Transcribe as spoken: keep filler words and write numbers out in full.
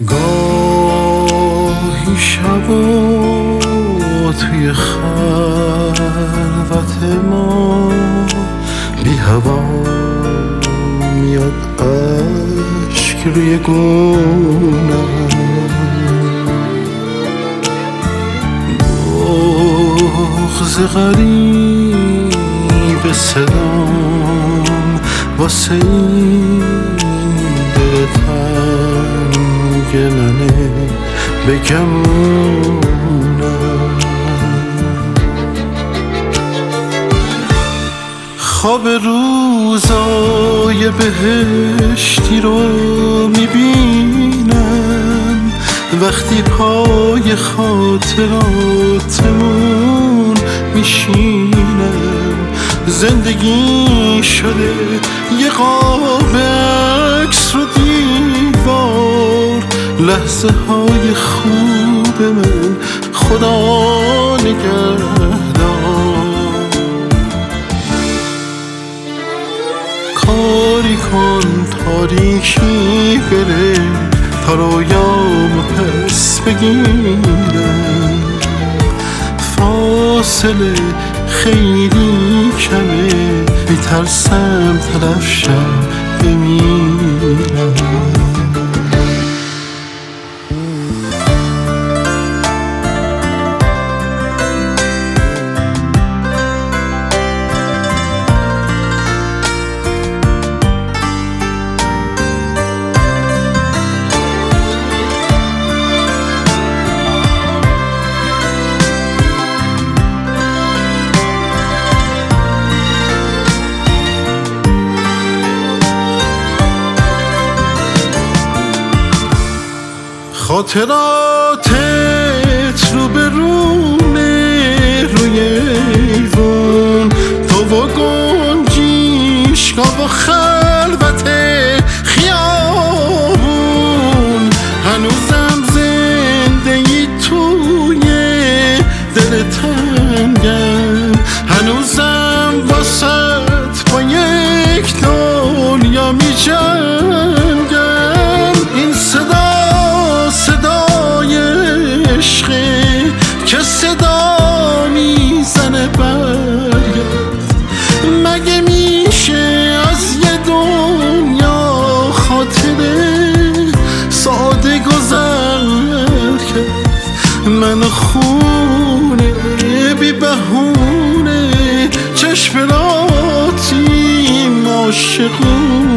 گاهی شبا توی خلوت ما بی هوا میاد عشق روی گونم، بغض غریب صدام واسه این دل تنگ منه بگمونم. خواب روزای بهشتی رو میبینم وقتی پای خاطراتمون میشینم. زندگی شده یه قاب عکس رو دیوار، لحظه های خوب من خدا نگهدار. کاری کن تاریکی بره تا رویامو پس بگیرم، فاصله خیلی کمه میترسم تلف شم بمیرم. خاطراتت رو به رونه روی ایوون، تو و گنجیشگاه و خلوت خیابون. هنوزم زنده ای توی دل تنگم، هنوزم واسط با یک دنیا می جنگم. این صدا صدای عشقه که صدا میزنه برگرد. مگه میشه از یه دنیا خاطره ساده گذر کرد؟ من خونه بی بهونه چشم راتیم عاشقون.